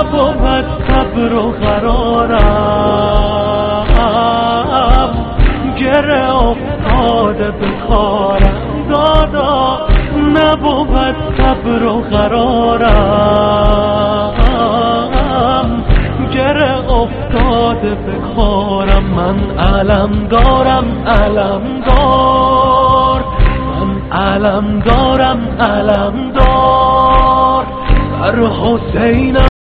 نبود صبر و قرارم، گره افتاده به کارم دادا، نبود صبر و قرارم، گره افتاده به کارم. من علم دارم علم دار، من علم دارم علم دار، سر حسینم